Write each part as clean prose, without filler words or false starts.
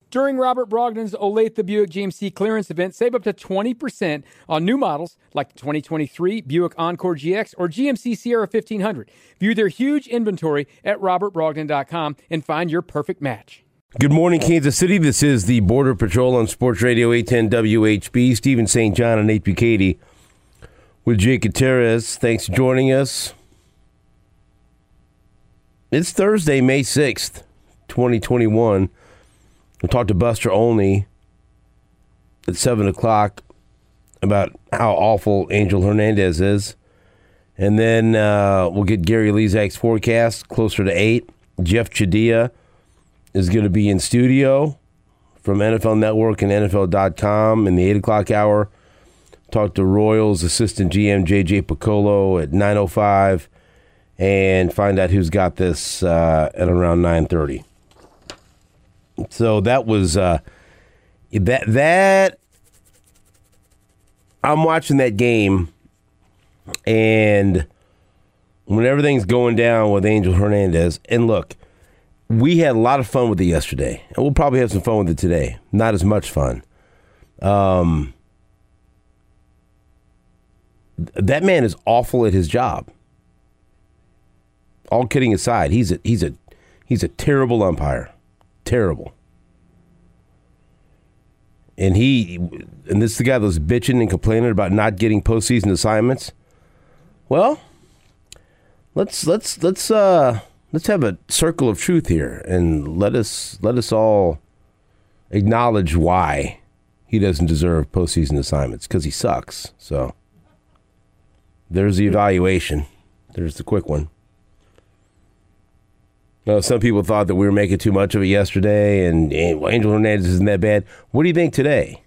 During Robert Brogdon's Olathe Buick GMC clearance event, save up to 20% on new models like the 2023 Buick Encore GX or GMC Sierra 1500. View their huge inventory at robertbrogdon.com and find your perfect match. Good morning, Kansas City. This is the Border Patrol on Sports Radio 810 WHB. Stephen St. John and Nate Bukaty with Jake Gutierrez. Thanks for joining us. It's Thursday, May 6th, 2021. We'll talk to Buster Olney at 7 o'clock about how awful Angel Hernandez is. And then we'll get Gary Lezak's forecast closer to 8. Jeff Chadilla is going to be in studio from NFL Network and NFL.com in the 8 o'clock hour. Talk to Royals assistant GM J.J. Piccolo at 9:05 and find out who's got this at around 9:30. So that was that. I'm watching that game, and when everything's going down with Angel Hernandez, and look, we had a lot of fun with it yesterday, and we'll probably have some fun with it today. Not as much fun. That man is awful at his job. All kidding aside, he's a terrible umpire. Terrible. And this is the guy that was bitching and complaining about not getting postseason assignments. Well, let's have a circle of truth here and let us all acknowledge why he doesn't deserve postseason assignments, because he sucks. So there's the evaluation. There's the quick one. Some people thought that we were making too much of it yesterday, and Angel Hernandez isn't that bad. What do you think today?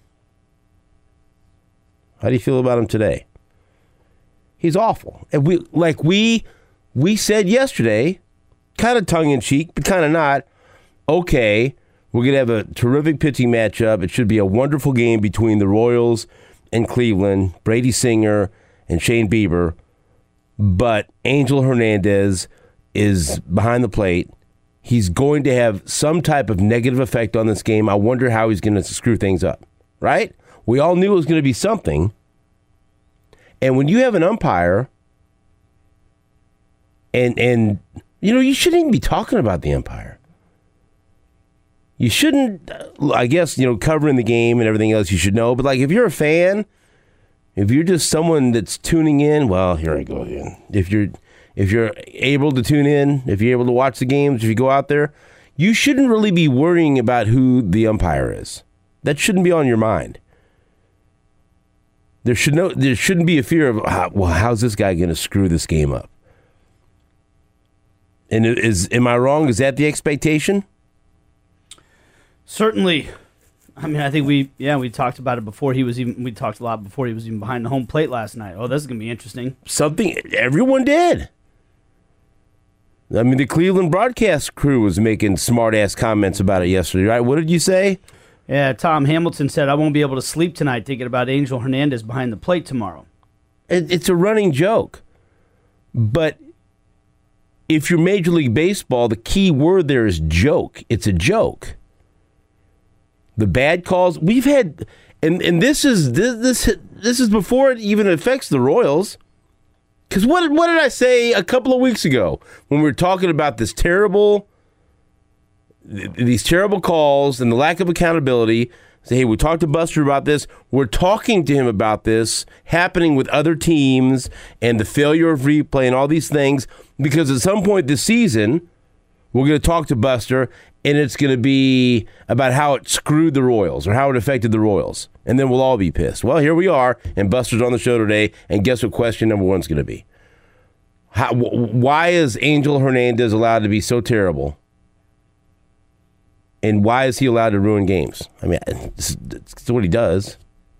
How do you feel about him today? He's awful. And we said yesterday, kind of tongue-in-cheek, but kind of not, okay, we're going to have a terrific pitching matchup. It should be a wonderful game between the Royals and Cleveland, Brady Singer and Shane Bieber, but Angel Hernandez is behind the plate. He's going to have some type of negative effect on this game. I wonder how he's going to screw things up, right? We all knew it was going to be something. And when you have an umpire, and you shouldn't even be talking about the umpire. You shouldn't, I guess, covering the game and everything else you should know. But, if you're a fan, if you're just someone that's tuning in, well, here I go again. If you're able to tune in, if you're able to watch the games, if you go out there, you shouldn't really be worrying about who the umpire is. That shouldn't be on your mind. There shouldn't be a fear of, how's this guy going to screw this game up? And am I wrong? Is that the expectation? Certainly. I mean, I think we talked about it before we talked a lot before he was even behind the home plate last night. Oh, this is going to be interesting. Something everyone did. I mean, the Cleveland broadcast crew was making smart-ass comments about it yesterday, right? What did you say? Yeah, Tom Hamilton said, I won't be able to sleep tonight thinking about Angel Hernandez behind the plate tomorrow. It's a running joke. But if you're Major League Baseball, the key word there is joke. It's a joke. The bad calls we've had, and this is before it even affects the Royals. Because what did I say a couple of weeks ago when we were talking about these terrible calls and the lack of accountability? Say, hey, we talked to Buster about this. We're talking to him about this happening with other teams and the failure of replay and all these things. Because at some point this season, we're going to talk to Buster, and it's going to be about how it screwed the Royals or how it affected the Royals. And then we'll all be pissed. Well, here we are, and Buster's on the show today, and guess what question number one's going to be? Why is Angel Hernandez allowed to be so terrible? And why is he allowed to ruin games? I mean, it's what he does.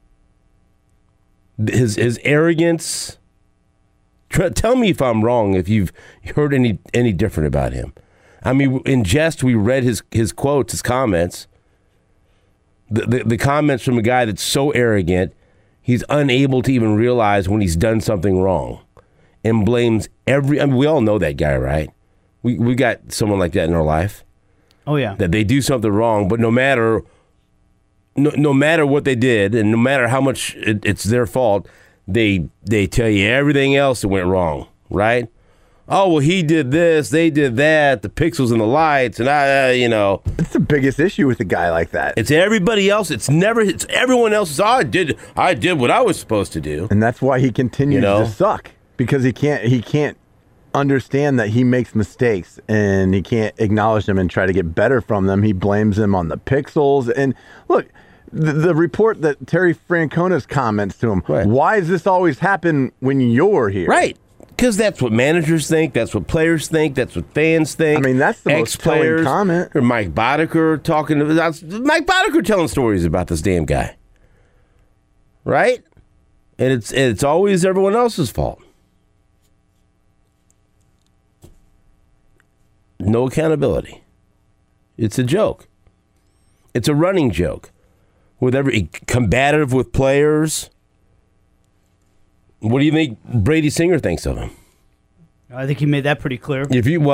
His arrogance. Tell me if I'm wrong, if you've heard any different about him. I mean, in jest, we read his quotes, his comments. The comments from a guy that's so arrogant, he's unable to even realize when he's done something wrong, and blames we all know that guy, right? We got someone like that in our life. Oh, yeah. That they do something wrong, but no matter what they did, and no matter how much it's their fault, they tell you everything else that went wrong, right? Oh, well, he did this, they did that, the pixels and the lights, and It's the biggest issue with a guy like that. It's everybody else. It's everyone else's. Oh, I did what I was supposed to do. And that's why he continues to suck, because he can't understand that he makes mistakes, and he can't acknowledge them and try to get better from them. He blames them on the pixels. And look, the report that Terry Francona's comments to him, right. Why does this always happen when you're here? Right. Because that's what managers think, that's what players think, that's what fans think. I mean, that's the most telling comment. Or Mike Boddicker Mike Boddicker telling stories about this damn guy. Right? And it's always everyone else's fault. No accountability. It's a joke. It's a running joke. With combative with players. What do you think Brady Singer thinks of him? I think he made that pretty clear.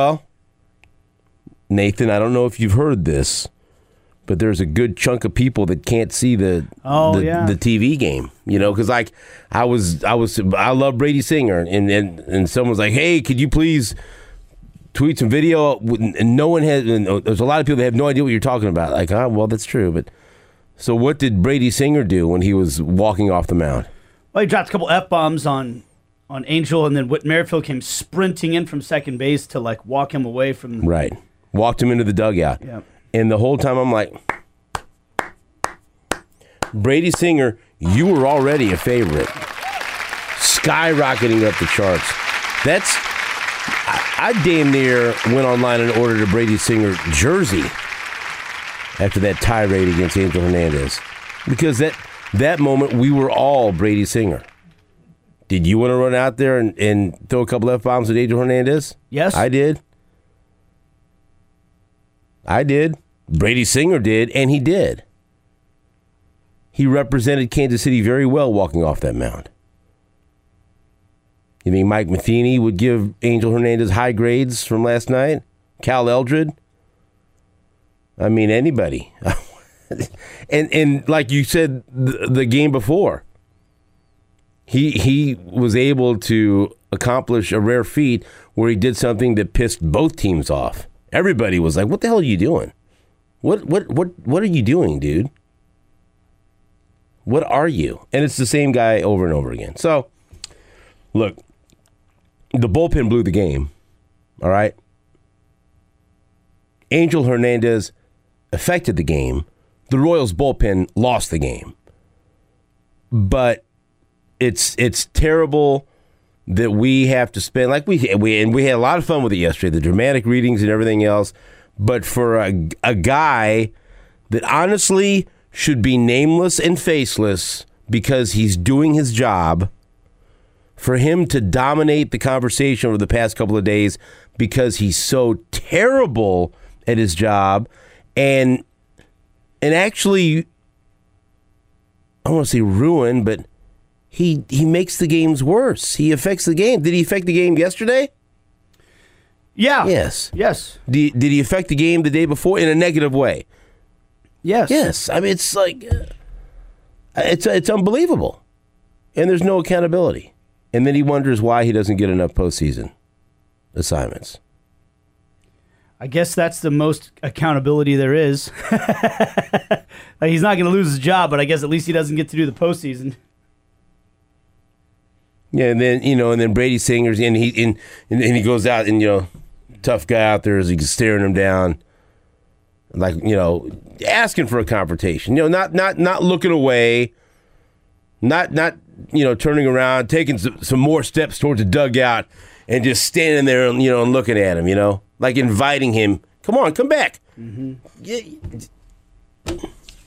Nathan, I don't know if you've heard this, but there's a good chunk of people that can't see the TV game. Because I love Brady Singer, and someone's like, hey, could you please tweet some video? And no one has. And there's a lot of people that have no idea what you're talking about. Like, well, that's true, but so what did Brady Singer do when he was walking off the mound? Well, he dropped a couple F-bombs on Angel, and then Whit Merrifield came sprinting in from second base to, walk him away from... Right. Walked him into the dugout. Yep. And the whole time I'm like, Brady Singer, you were already a favorite. Skyrocketing up the charts. I damn near went online and ordered a Brady Singer jersey after that tirade against Angel Hernandez. Because that moment, we were all Brady Singer. Did you want to run out there and throw a couple F-bombs at Angel Hernandez? Yes. I did. Brady Singer did, and he did. He represented Kansas City very well walking off that mound. You think Mike Matheny would give Angel Hernandez high grades from last night? Cal Eldred? I mean, anybody. And like you said, the game before, he was able to accomplish a rare feat where he did something that pissed both teams off. Everybody was like, "What the hell are you doing? What are you doing, dude? What are you?" And it's the same guy over and over again. So, look, the bullpen blew the game. All right, Angel Hernandez affected the game. The Royals bullpen lost the game. But it's terrible that we have to spend, like we had a lot of fun with it yesterday, the dramatic readings and everything else. But for a guy that honestly should be nameless and faceless because he's doing his job, for him to dominate the conversation over the past couple of days because he's so terrible at his job and actually, I don't want to say ruin, but he makes the games worse. He affects the game. Did he affect the game yesterday? Yeah. Yes. Yes. Did he affect the game the day before in a negative way? Yes. Yes. I mean, it's like, it's unbelievable. And there's no accountability. And then he wonders why he doesn't get enough postseason assignments. I guess that's the most accountability there is. Like, he's not going to lose his job, but I guess at least he doesn't get to do the postseason. Yeah, and then Brady Singer's and he goes out and tough guy out there as he's staring him down, like asking for a confrontation. Not looking away, not turning around, taking some more steps towards the dugout, and just standing there and looking at him. Like inviting him, come on, come back. Mm-hmm. Yeah.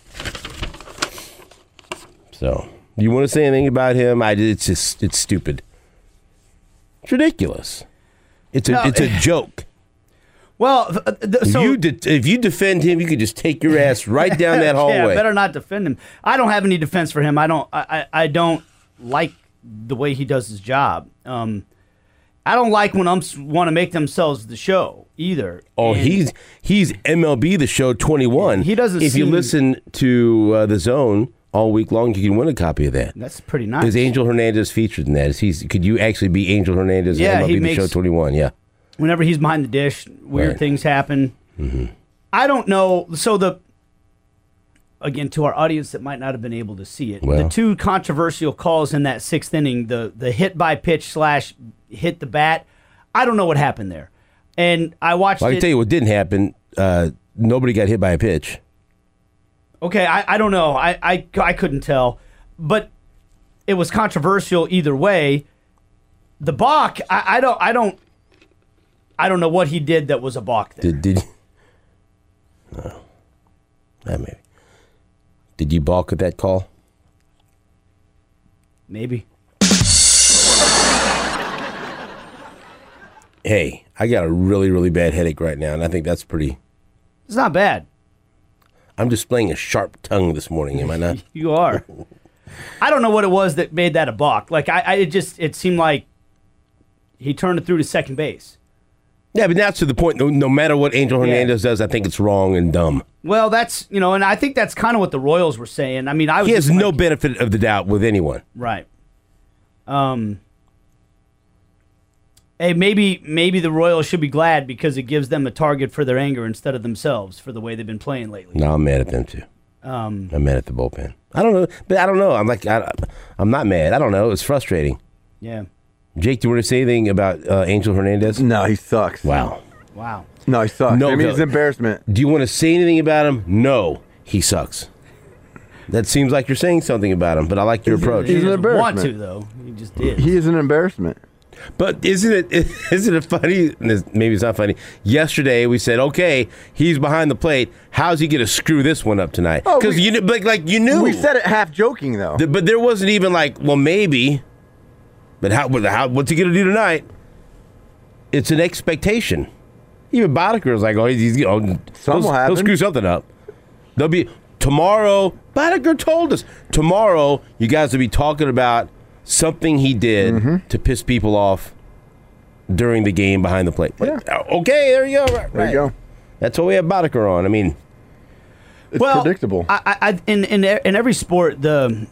So, you want to say anything about him? It's stupid. It's ridiculous. It's a joke. Well, if you defend him, you could just take your ass right down that hallway. Yeah, better not defend him. I don't have any defense for him. I don't like the way he does his job. I don't like when umps want to make themselves the show either. Oh, And he's MLB The Show 21. He doesn't If you seem- listen to The Zone all week long, you can win a copy of that. That's pretty nice. Is Angel Hernandez featured in that? Could you actually be Angel Hernandez in Yeah, he MLB The Show makes- 21? Yeah. Whenever he's behind the dish, weird Right. things happen. I don't know. So again, to our audience that might not have been able to see it, Well. the two controversial calls in that sixth inning, the hit by pitch / hit the bat, I don't know what happened there. And I watched Well, I it. can tell you what didn't happen. Nobody got hit by a pitch. Okay, I don't know. I couldn't tell. But it was controversial either way. The balk, I don't know what he did that was a balk there. Did no. Maybe. Did you balk at that call? Maybe. Hey, I got a really, really bad headache right now, and I think that's pretty. It's not bad. I'm displaying a sharp tongue this morning, am I not? You are. I don't know what it was that made that a balk. Like it seemed like he turned it through to second base. Yeah, but that's to the point. No matter what Angel Hernandez does, I think it's wrong and dumb. Well, that's and I think that's kind of what the Royals were saying. I mean, I was He has just no like- benefit of the doubt with anyone. right. Hey, maybe the Royals should be glad because it gives them a target for their anger instead of themselves for the way they've been playing lately. No, I'm mad at them too. I'm mad at the bullpen. I don't know, but I don't know. I'm not mad. I don't know. It's frustrating. Yeah. Jake, do you want to say anything about Angel Hernandez? No, he sucks. Wow. Wow. No, he sucks. No, I mean, no. he's an embarrassment. Do you want to say anything about him? No, he sucks. That seems like you're saying something about him, but I like your approach. He He's an doesn't want embarrassment. to though. He just did. He is an embarrassment. But isn't it funny? Maybe it's not funny. Yesterday we said, okay, he's behind the plate. How's he going to screw this one up tonight? Oh, Because you knew. We said it half joking though. But there wasn't even like, well, maybe. But what's he going to do tonight? It's an expectation. Even Boddicker is like, oh, Something will happen. He'll screw something up. There'll be tomorrow. Boddicker told us tomorrow. You guys will be talking about something he did to piss people off during the game behind the plate. Yeah. Okay, there you go. Right. There you go. That's what we have Boddicker on. I mean, It's predictable. In every sport, the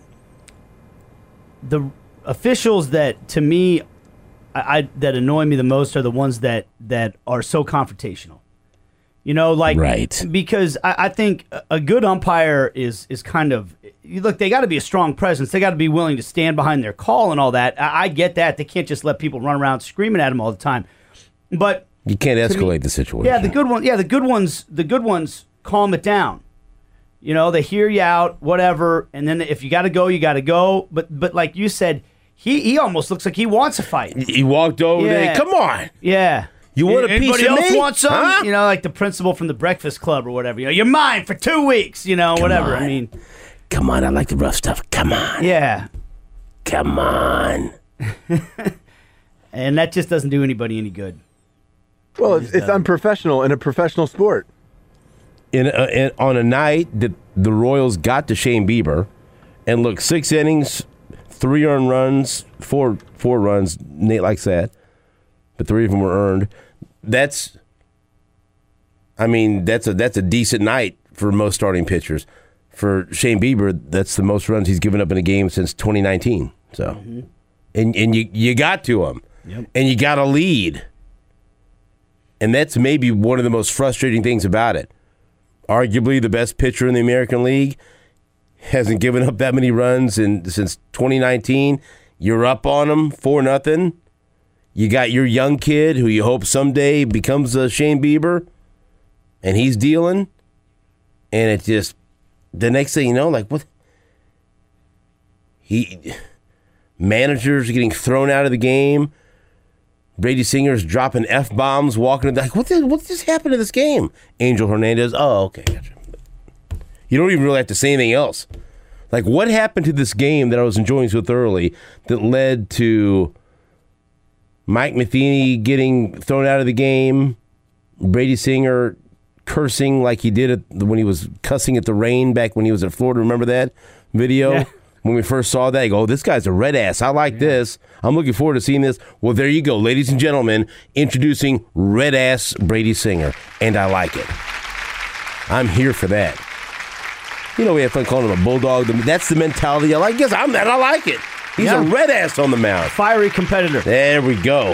officials that to me that annoy me the most are the ones that are so confrontational. Right. Because I think a good umpire is kind of look. They got to be a strong presence. They got to be willing to stand behind their call and all that. I get that. They can't just let people run around screaming at them all the time. But you can't escalate the situation. yeah, the good ones calm it down. They hear you out, whatever, and then if you got to go, you got to go. But like you said, he almost looks like he wants a fight. He walked over there. Yeah. Come on. Yeah. You want a piece Anybody of else me? want some? Huh? Like the principal from the Breakfast Club or whatever. You're mine for 2 weeks. Whatever. on. I mean, Come on. I like the rough stuff. Come on. yeah. Come on. And that just doesn't do anybody any good. Well, it's unprofessional in a professional sport. On a night that the Royals got to Shane Bieber, and look, 6 innings, 3 earned runs, four runs. Nate likes that, but 3 of them were earned. That's a decent night for most starting pitchers. For Shane Bieber, that's the most runs he's given up in a game since 2019. So, and you got to him, and you got a lead, and that's maybe one of the most frustrating things about it. Arguably the best pitcher in the American League hasn't given up that many runs since 2019. You're up on him 4-0. You got your young kid who you hope someday becomes a Shane Bieber, and he's dealing. And it just, the next thing you know, like what? Managers are getting thrown out of the game. Brady Singer's dropping F-bombs, walking like, what just happened to this game? Angel Hernandez, oh, okay, gotcha. You don't even really have to say anything else. Like, what happened to this game that I was enjoying so thoroughly that led to Mike Matheny getting thrown out of the game, Brady Singer cursing like he did when he was cussing at the rain back when he was at Florida. Remember that video? Yeah. When we first saw that, I go, oh, this guy's a red ass. I like this. I'm looking forward to seeing this. Well, there you go, ladies and gentlemen, introducing red ass Brady Singer, and I like it. I'm here for that. You know, we have fun calling him a bulldog. That's the mentality I like. Yes, I like it. He's a red ass on the mound. Fiery competitor. There we go.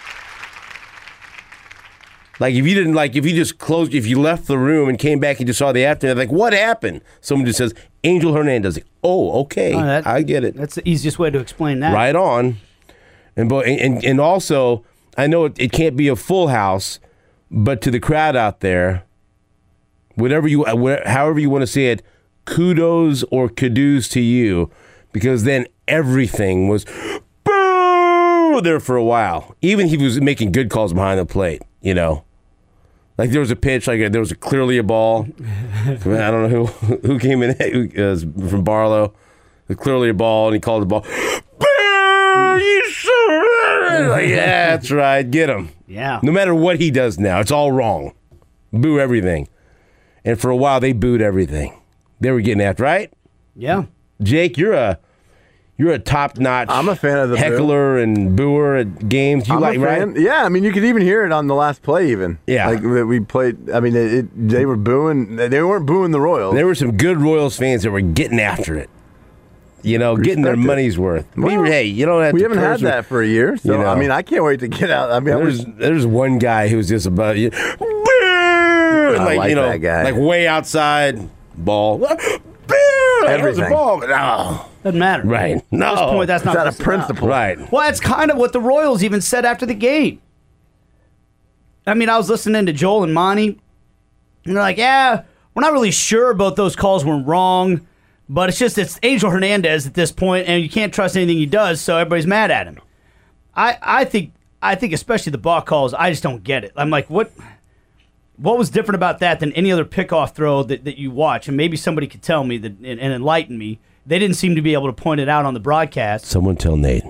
Like if you left the room and came back and just saw the aftermath, like what happened? Someone just says, Angel Hernandez. Like, oh, okay, I get it. That's the easiest way to explain that. Right on. And also, I know it can't be a full house, but to the crowd out there, however you want to say it, kudos or kudos to you, because then everything was boo there for a while. Even he was making good calls behind the plate, you know. Like there was a pitch, there was clearly a ball. I don't know who came in from Barlow. It was clearly a ball, and he called the ball. Boo! You so like, yeah, that's right. Get him. Yeah. No matter what he does now, it's all wrong. Boo everything. And for a while, they booed everything. They were getting after, right? Yeah. Jake, you're a top-notch. I'm a fan of the heckler and booer at games. You like, right? Yeah, I mean, you could even hear it on the last play, even. Yeah, like we played. I mean, they were booing. They weren't booing the Royals. There were some good Royals fans that were getting after it. You know, getting their money's worth. Well, hey, you don't have. We to haven't had that for a year, so I mean, I can't wait to get out. I mean, there's one guy who's just about you. I like that guy. Like way outside ball. Everything. Ball, but no. Doesn't matter. Right. No. At this point, that's not a principle. Right. Well, that's kind of what the Royals even said after the game. I mean, I was listening to Joel and Monty, and they're like, yeah, we're not really sure both those calls were wrong, but it's Angel Hernandez at this point, and you can't trust anything he does, so everybody's mad at him. I think especially the balk calls, I just don't get it. I'm like, what was different about that than any other pickoff throw that you watch? And maybe somebody could tell me and enlighten me. They didn't seem to be able to point it out on the broadcast. Someone tell Nate.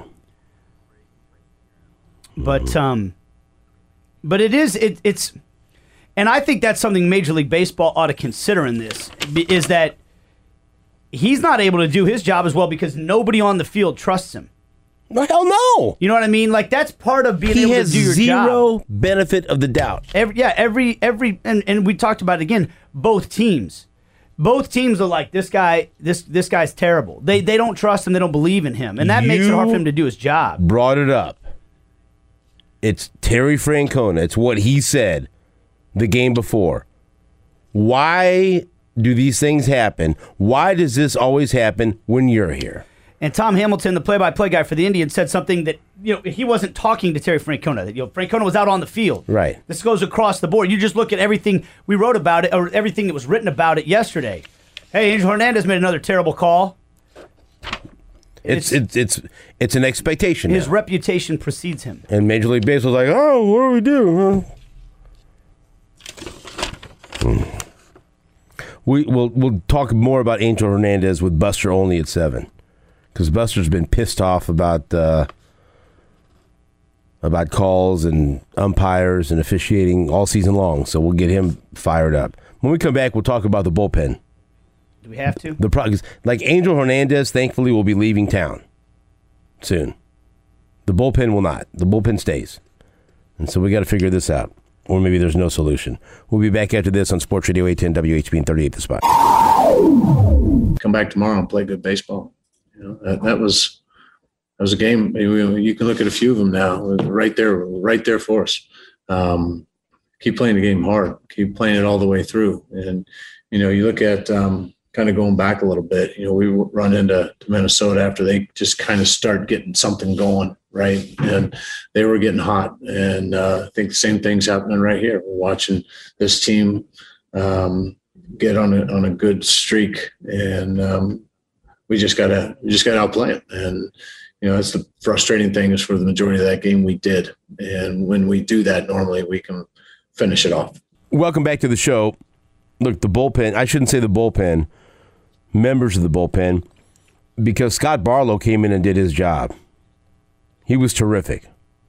But it's, and I think that's something Major League Baseball ought to consider in this, is that he's not able to do his job as well because nobody on the field trusts him. No, hell no. You know what I mean? Like, that's part of being able to do your job. He has zero benefit of the doubt. Every and we talked about it again, both teams. Both teams are like, this guy's terrible. They don't trust him, they don't believe in him. And that makes it hard for him to do his job. Brought it up. It's Terry Francona. It's what he said the game before. Why do these things happen? Why does this always happen when you're here? And Tom Hamilton, the play-by-play guy for the Indians, said something that, he wasn't talking to Terry Francona. That, Francona was out on the field. Right. This goes across the board. You just look at everything we wrote about it, or everything that was written about it yesterday. Hey, Angel Hernandez made another terrible call. It's an expectation. His now. reputation precedes him. And Major League Baseball's like, oh, what do we do? We'll talk more about Angel Hernandez with Buster Olney at 7. Because Buster's been pissed off about calls and umpires and officiating all season long. So we'll get him fired up. When we come back, we'll talk about the bullpen. Do we have to? Like Angel Hernandez, thankfully, will be leaving town soon. The bullpen will not. The bullpen stays. And so we got to figure this out. Or maybe there's no solution. We'll be back after this on Sports Radio 810 WHB and 38 The Spot. Come back tomorrow and play good baseball. That was a game. You can look at a few of them now, right there for us. Keep playing the game hard. Keep playing it all the way through. And you look at kind of going back a little bit. We run into Minnesota after they just kind of start getting something going, right? And they were getting hot. And I think the same thing's happening right here. We're watching this team get on a good streak, and we just gotta outplay it. And that's the frustrating thing, is for the majority of that game we did. And when we do that, normally we can finish it off. Welcome back to the show. Look, the bullpen, I shouldn't say the bullpen, members of the bullpen, because Scott Barlow came in and did his job. He was terrific.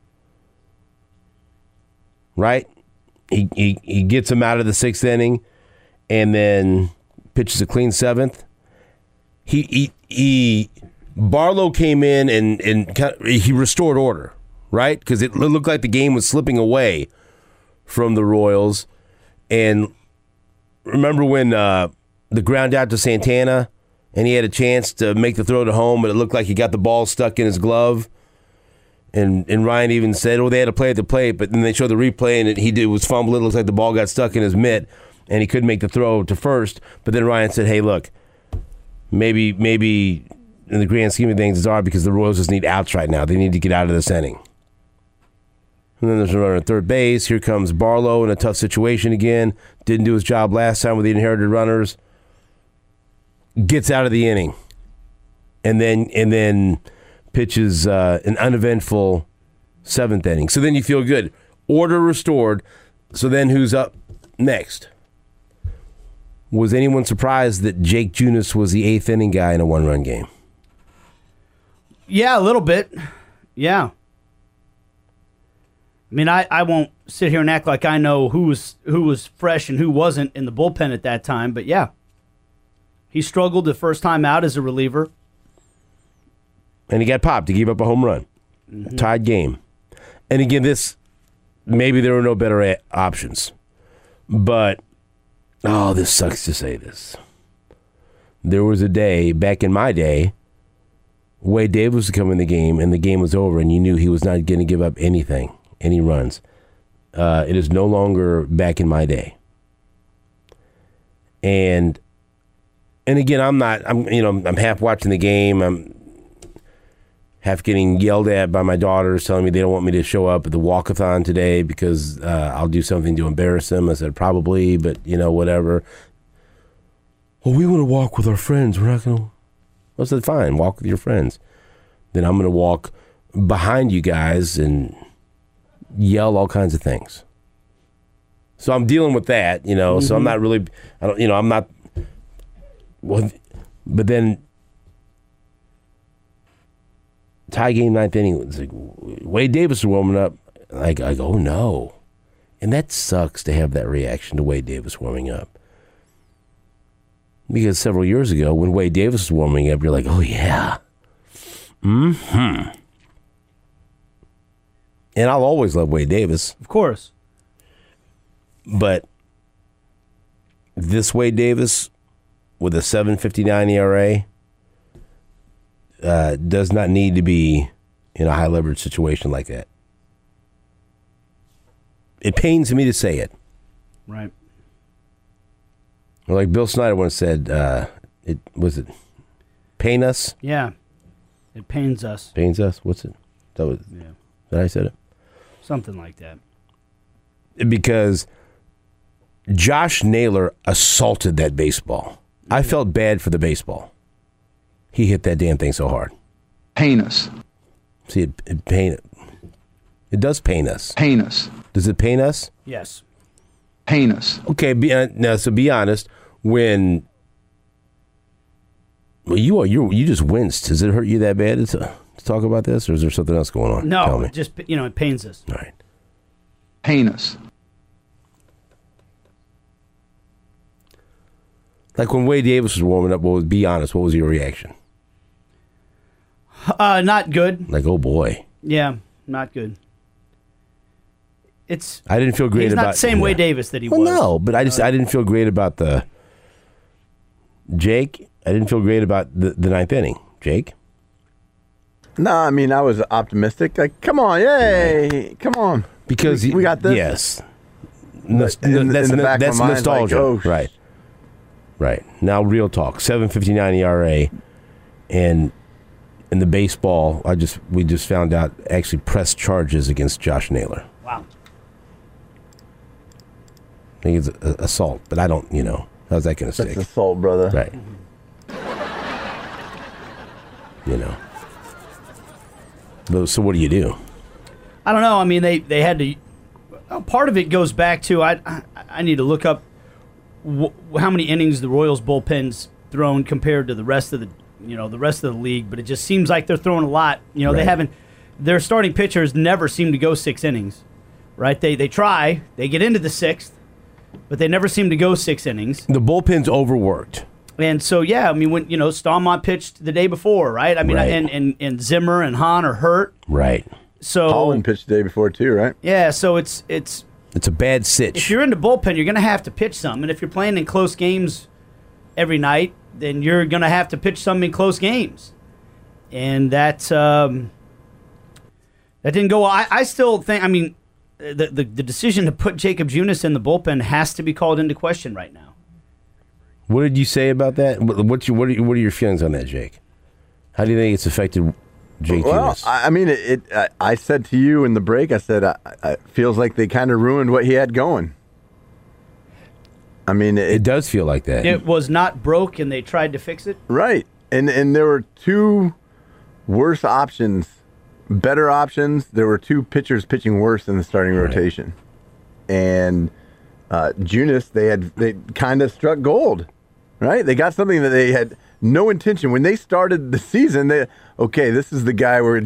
Right? He gets him out of the 6th inning and then pitches a clean 7th. Barlow came in and he restored order, right? Because it looked like the game was slipping away from the Royals. And remember when the ground out to Santana and he had a chance to make the throw to home, but it looked like he got the ball stuck in his glove? And Ryan even said, they had to play at the plate, but then they showed the replay and he was fumbling. It looks like the ball got stuck in his mitt and he couldn't make the throw to first. But then Ryan said, hey, look, maybe in the grand scheme of things, it's hard because the Royals just need outs right now. They need to get out of this inning. And then there's a runner at third base. Here comes Barlow in a tough situation again. Didn't do his job last time with the inherited runners. Gets out of the inning. And then pitches an uneventful seventh inning. So then you feel good. Order restored. So then who's up next? Was anyone surprised that Jake Junis was the eighth inning guy in a one-run game? Yeah, a little bit. Yeah. I mean, I won't sit here and act like I know who was fresh and who wasn't in the bullpen at that time, but yeah. He struggled the first time out as a reliever. And he got popped. He gave up a home run. Mm-hmm. Tied game. And again, maybe there were no better options. But, this sucks to say this. There was a day, back in my day, Wade Davis would come in the game, and the game was over, and you knew he was not going to give up anything, any runs. It is no longer back in my day. And again, I'm half watching the game. I'm half getting yelled at by my daughters, telling me they don't want me to show up at the walkathon today because I'll do something to embarrass them. I said, probably, but, whatever. Well, we want to walk with our friends. We're not going to. I said, fine, walk with your friends. Then I'm going to walk behind you guys and yell all kinds of things. So I'm dealing with that, mm-hmm. So I'm not really, I'm not. Well, but then tie game ninth inning, it's like Wade Davis is warming up. I go, oh no. And that sucks to have that reaction to Wade Davis warming up. Because several years ago, when Wade Davis was warming up, you're like, oh yeah. Mm-hmm. And I'll always love Wade Davis. Of course. But this Wade Davis with a 7.59 ERA does not need to be in a high leverage situation like that. It pains me to say it. Right. Like Bill Snyder once said, it pain us? Yeah. It pains us. Pains us? What's it? Did I say it? Something like that. Because Josh Naylor assaulted that baseball. I felt bad for the baseball. He hit that damn thing so hard. Pain us. See, it does pain us. Pain us. Does it pain us? Yes. Pain us. Okay, so be honest. When you just winced. Does it hurt you that bad to talk about this, or is there something else going on? No, it just it pains us. All right. Pain us. Like when Wade Davis was warming up, be honest, what was your reaction? Not good. Like, oh boy. Yeah, not good. I didn't feel great he's about. Not the same Wade Davis that he was. No, but I didn't feel great about the Jake. I didn't feel great about the ninth inning. Jake. No, I mean I was optimistic. Like, come on, yay, come on, because we got this. Yes. That's nostalgia, like, oh, right. Now, real talk. 7.59 ERA, and in the baseball, we just found out actually pressed charges against Josh Naylor. Wow. I think it's assault, but I don't. How's that going to stick? That's assault, brother. Right. So what do you do? I don't know. I mean, they had to. Part of it goes back to I need to look up how many innings the Royals bullpen's thrown compared to the rest of the league. But it just seems like they're throwing a lot. Right. They haven't. Their starting pitchers never seem to go 6 innings. Right? They try. They get into the 6th, but they never seem to go 6 innings. The bullpen's overworked. And so, yeah, I mean, when Stallmont pitched the day before, right? I mean, Right. and Zimmer and Hahn are hurt. Right. So Holland pitched the day before too, right? yeah, so it's It's a bad if sitch. you're in the bullpen, you're going to have to pitch some. And if you're playing in close games every night, then you're going to have to pitch some in close games. And that didn't go well. I still think, I mean, the decision to put Jacob Junis in the bullpen has to be called into question right now. What did you say about that? What are your feelings on that, Jake? How do you think it's affected Jake Well, Junis? I mean, I said to you in the break, I said, it feels like they kind of ruined what he had going. I mean, It does feel like that. It was not broke, and they tried to fix it. right. And there were two worse options, better options. There were two pitchers pitching worse in the starting rotation. And Junis, they kind of struck gold, right? They got something that they had no intention. When they started the season, this is the guy where,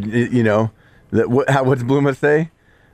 what's Bluma say?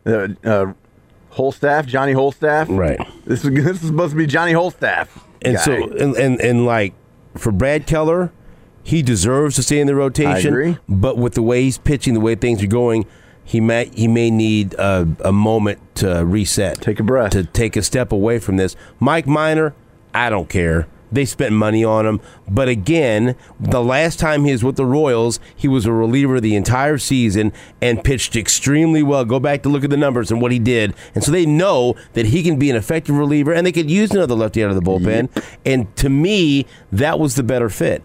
Holstaff, Johnny Holstaff. Right. This is supposed to be Johnny Holstaff. And guy. so, and like for Brad Keller, he deserves to stay in the rotation. I agree. But with the way he's pitching, the way things are going, he may need a moment to reset. Take a breath. To take a step away from this. Mike Minor, I don't care. They spent money on him. But again, the last time he was with the Royals, he was a reliever the entire season and pitched extremely well. Go back to look at the numbers and what he did. And so they know that he can be an effective reliever, and they could use another lefty out of the bullpen. And to me, that was the better fit.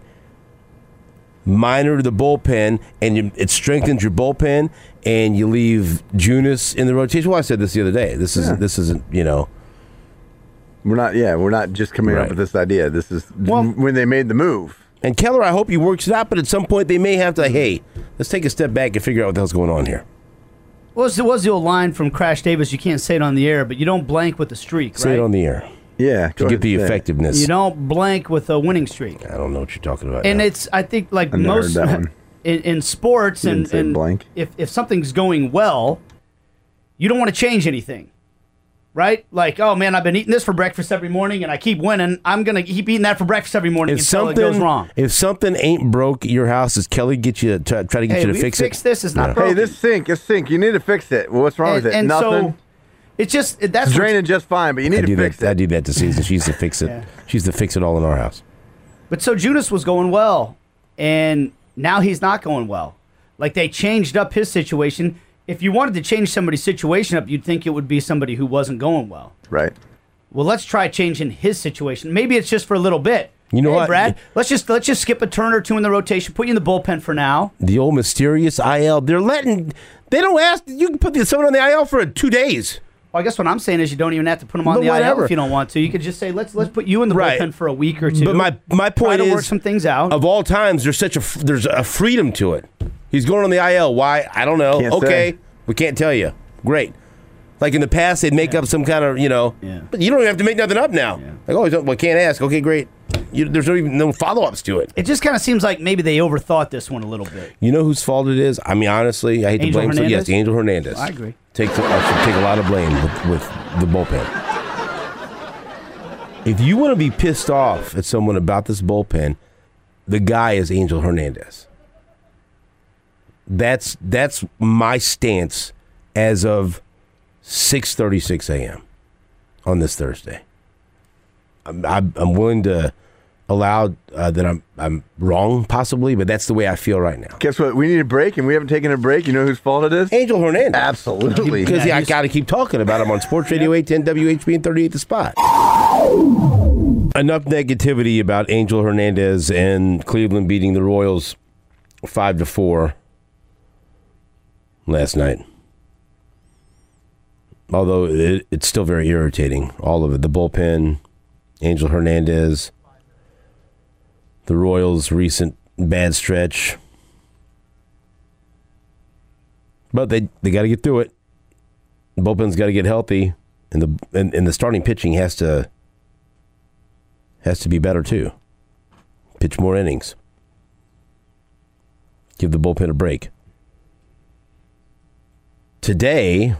Minor to the bullpen, and it strengthens your bullpen, and you leave Junis in the rotation. Well, I said this the other day. This isn't. We're not just coming Right. up with this idea. This is when they made the move. And Keller, I hope he works it out, but at some point they may have to, hey, let's take a step back and figure out what the hell's going on here. Was the old line from Crash Davis? You can't say it on the air, but you don't blank with a streak, Say right? it on the air Yeah, to get the effectiveness. You don't blank with a winning streak. I don't know what you're talking about. And now. it's, I think, like I've never most heard that one. in sports, You didn't say and blank. if something's going well, you don't want to change anything, right? Like, oh man, I've been eating this for breakfast every morning, and I keep winning. I'm gonna keep eating that for breakfast every morning until it goes wrong. If something ain't broke at your house, does Kelly get you try to get you to fix it? Fix this. It's not Yeah. broken. Hey, this sink. You need to fix it. Well, what's wrong with it? And Nothing. so it's just that's it's what's- draining just fine, but you need to fix I it. do that to Susan. She's the fix it. Yeah. She's the fix it all in our house. But so Junis was going well, and now he's not going well. Like they changed up his situation. If you wanted to change somebody's situation up, you'd think it would be somebody who wasn't going well. Right. Well, let's try changing his situation. Maybe it's just for a little bit. You know Hey, what? Brad? Let's just skip a turn or two in the rotation. Put you in the bullpen for now. The old mysterious IL. They don't ask. You can put someone on the IL for 2 days. Well, I guess what I'm saying is you don't even have to put them on But the IL whatever. if you don't want to. You could just say let's put you in the Right. bullpen for a week or two. But my point try is, to work some things out. of all times, there's a freedom to it. He's going on the IL. Why? I don't know. Can't Okay, say. we can't tell you. Great. Like in the past, they'd make up some kind of, Yeah. but you don't even have to make nothing up now. Yeah. Like, oh, well, can't ask. Okay, great. There's no follow-ups to it. It just kind of seems like maybe they overthought this one a little bit. You know whose fault it is? I mean, honestly, I hate Angel to blame. Hernandez? Yes, Angel Hernandez. I agree. I should take a lot of blame with the bullpen. If you want to be pissed off at someone about this bullpen, the guy is Angel Hernandez. That's my stance as of 6:36 a.m. on this Thursday. I'm willing to allow that I'm wrong possibly, but that's the way I feel right now. Guess what? We need a break, and we haven't taken a break. You know whose fault it is? Angel Hernandez. Absolutely. Because Yeah, I he's- got to keep talking about him on Sports Radio 810 WHB and 38 The Spot. Enough negativity about Angel Hernandez and Cleveland beating the Royals 5-4 last night. Although it's still very irritating, all of it. The bullpen, Angel Hernandez, the Royals' recent bad stretch. But they got to get through it. The bullpen's got to get healthy, and the starting pitching has to be better too. Pitch more innings. Give the bullpen a break. Today,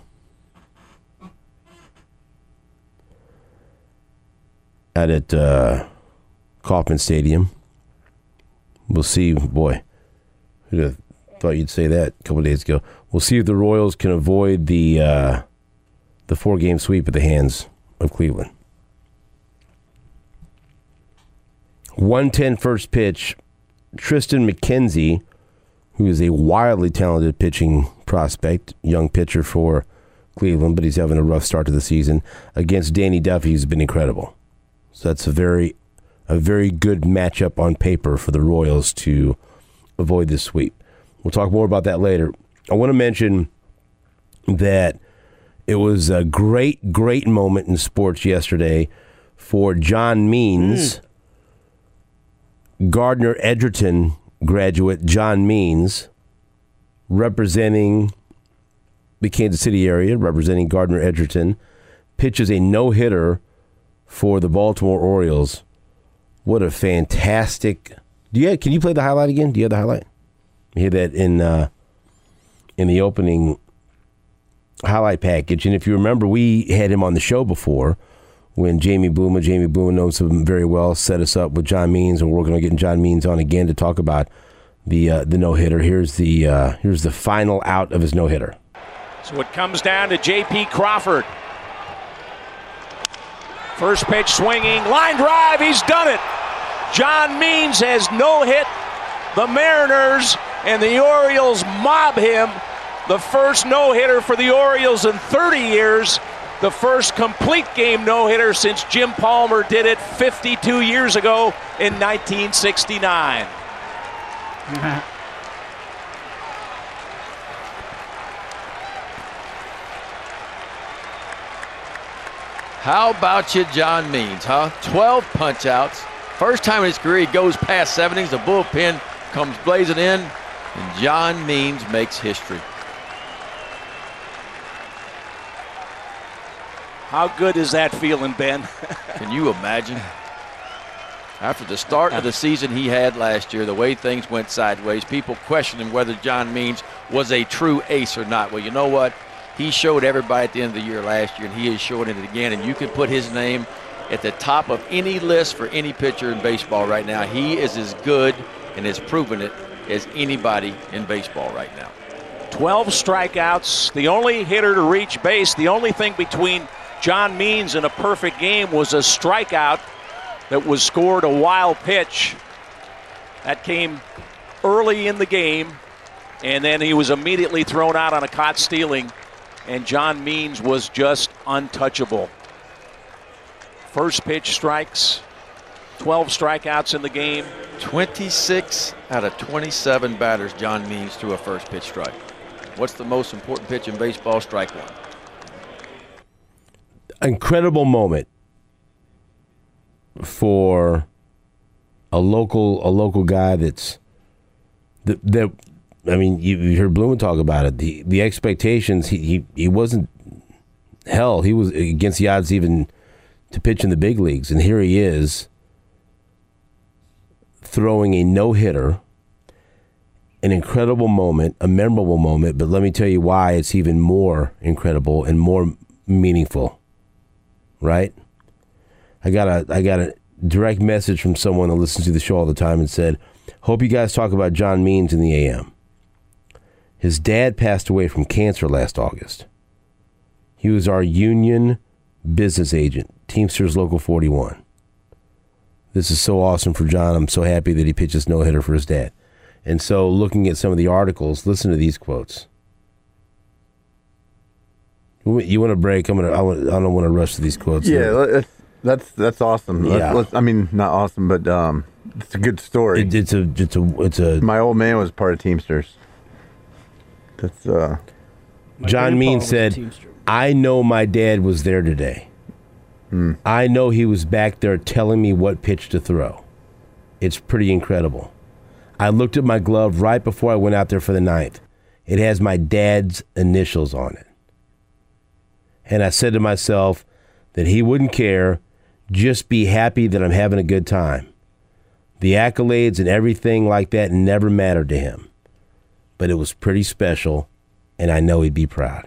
out at Kauffman Stadium. We'll see. Boy, who'd have thought you'd say that a couple of days ago. We'll see if the Royals can avoid the 4-game sweep at the hands of Cleveland. 1:10 first pitch. Tristan McKenzie, who is a wildly talented pitching prospect, young pitcher for Cleveland, but he's having a rough start to the season, against Danny Duffy, who's been incredible. So that's a very good matchup on paper for the Royals to avoid this sweep. We'll talk more about that later. I want to mention that it was a great moment in sports yesterday for John Means. Gardner Edgerton graduate John Means, representing the Kansas City area, representing Gardner Edgerton, pitches a no-hitter for the Baltimore Orioles. What a fantastic... Can you play the highlight again? Do you have the highlight? You hear that in the opening highlight package. And if you remember, we had him on the show before when Jamie Bluma knows him very well, set us up with John Means, and we're working on getting John Means on again to talk about the no-hitter. Here's the final out of his no-hitter. So it comes down to J.P. Crawford. First pitch swinging, line drive, he's done it. John Means has no-hit the Mariners, and the Orioles mob him. The first no-hitter for the Orioles in 30 years. The first complete game no-hitter since Jim Palmer did it 52 years ago in 1969. How about you, John Means, huh? 12 punch-outs. First time in his career he goes past 7 innings. The bullpen comes blazing in, and John Means makes history. How good is that feeling, Ben? Can you imagine? After the start of the season he had last year, the way things went sideways, people questioning whether John Means was a true ace or not. Well, you know what? He showed everybody at the end of the year last year, and he is showing it again. And you can put his name at the top of any list for any pitcher in baseball right now. He is as good and has proven it as anybody in baseball right now. 12 strikeouts, the only hitter to reach base. The only thing between John Means and a perfect game was a strikeout that was scored a wild pitch. That came early in the game, and then he was immediately thrown out on a caught stealing, and John Means was just untouchable. First pitch strikes, 12 strikeouts in the game. 26 out of 27 batters John Means threw a first pitch strike. What's the most important pitch in baseball? Strike one. Incredible moment for a local guy that I mean, you heard Bluma talk about it. The expectations, he wasn't, hell, he was against the odds even to pitch in the big leagues, and here he is throwing a no-hitter. An incredible moment, a memorable moment, but let me tell you why it's even more incredible and more meaningful. Right? I got a direct message from someone that listens to the show all the time and said, hope you guys talk about John Means in the AM. His dad passed away from cancer last August. He was our union business agent, Teamsters Local 41. This is so awesome for John. I'm so happy that he pitches no-hitter for his dad. And so looking at some of the articles, listen to these quotes. You want a break? I don't want to rush to these quotes. Yeah, that's awesome. Yeah. I mean, not awesome, but it's a good story. It's a. My old man was part of Teamsters. That's John Means said, "I know my dad was there today. I know he was back there telling me what pitch to throw. It's pretty incredible. I looked at my glove right before I went out there for the ninth. It has my dad's initials on it. And I said to myself that he wouldn't care, just be happy that I'm having a good time. The accolades and everything like that never mattered to him. But it was pretty special, and I know he'd be proud."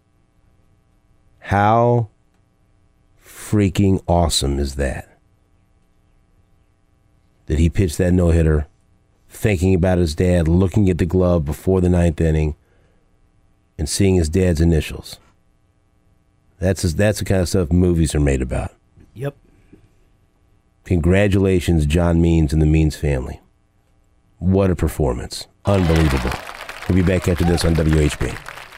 How freaking awesome is that? that he pitched that no-hitter, thinking about his dad, looking at the glove before the ninth inning, and seeing his dad's initials. That's the kind of stuff movies are made about. Yep. Congratulations, John Means and the Means family. What a performance. Unbelievable. We'll be back after this on WHB.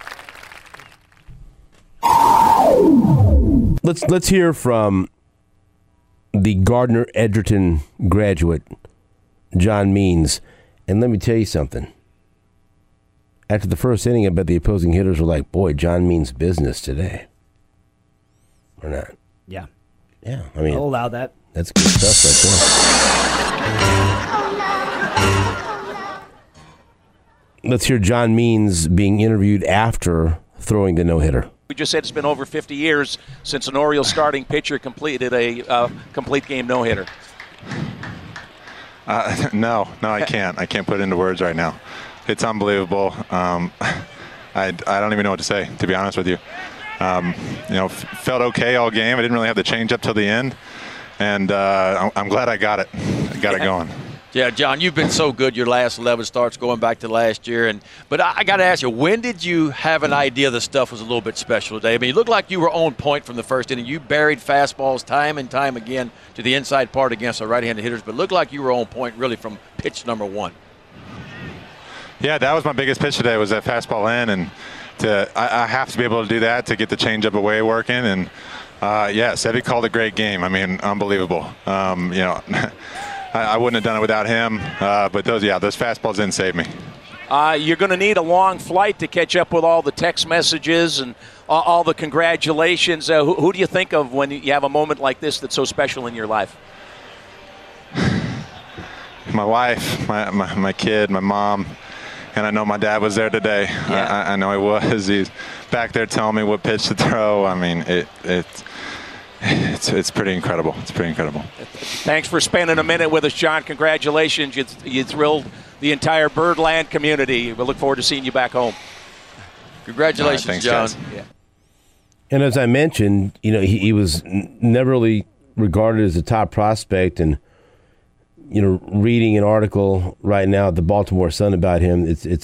Let's hear from the Gardner Edgerton graduate, John Means. And let me tell you something. After the first inning, I bet the opposing hitters were like, boy, John Means business today. Or not? Yeah. Yeah, I mean, I'll allow that. That's good stuff right there. Let's hear John Means being interviewed after throwing the no-hitter. We just said it's been over 50 years since an Orioles starting pitcher completed a complete game no-hitter. No, I can't. I can't put it into words right now. It's unbelievable. I don't even know what to say, to be honest with you. Felt okay all game. I didn't really have the change up till the end, and I'm glad I got it. I got it going. Yeah, John, you've been so good your last 11 starts going back to last year. But I got to ask you, when did you have an idea the stuff was a little bit special today? I mean, you looked like you were on point from the first inning. You buried fastballs time and time again to the inside part against the right-handed hitters, but it looked like you were on point really from pitch number one. Yeah, that was my biggest pitch today, was that fastball in, and I have to be able to do that to get the changeup away working. And Sevy called a great game. I mean, unbelievable. I wouldn't have done it without him. But those fastballs didn't save me. You're going to need a long flight to catch up with all the text messages and all the congratulations. Who do you think of when you have a moment like this that's so special in your life? My wife, my kid, my mom. And I know my dad was there today. Yeah. I know he was. He's back there telling me what pitch to throw. I mean, it's pretty incredible. It's pretty incredible. Thanks for spending a minute with us, John. Congratulations. You thrilled the entire Birdland community. We look forward to seeing you back home. Congratulations, thanks, John. Yeah. And as I mentioned, he was never really regarded as a top prospect, and reading an article right now at the Baltimore Sun about him,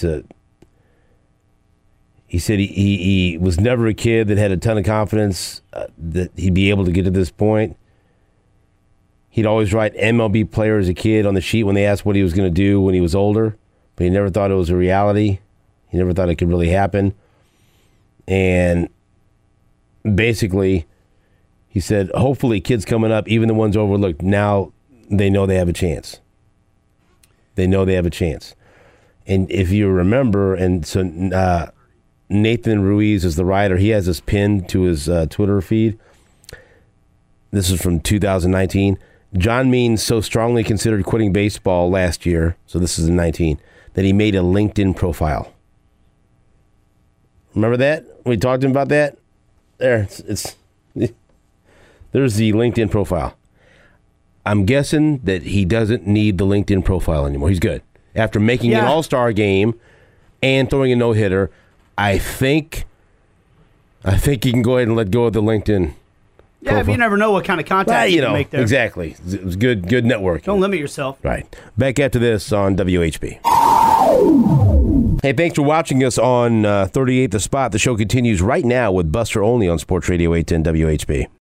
he said he was never a kid that had a ton of confidence that he'd be able to get to this point. He'd always write MLB player as a kid on the sheet when they asked what he was going to do when he was older, but he never thought it was a reality. He never thought it could really happen. And basically, he said, hopefully kids coming up, even the ones overlooked, now they know they have a chance. They know they have a chance. And if you remember, and so Nathan Ruiz is the writer. He has this pinned to his Twitter feed. This is from 2019. John Means so strongly considered quitting baseball last year, so this is in 19, that he made a LinkedIn profile. Remember that? We talked to him about that? There, there's the LinkedIn profile. I'm guessing that he doesn't need the LinkedIn profile anymore. He's good. After making an all-star game and throwing a no-hitter, I think he can go ahead and let go of the LinkedIn profile. If you never know what kind of contact you can make there. Exactly. It was good networking. Don't limit yourself. Right. Back after this on WHB. Hey, thanks for watching us on 38 The Spot. The show continues right now with Buster Olney on Sports Radio 810 WHB.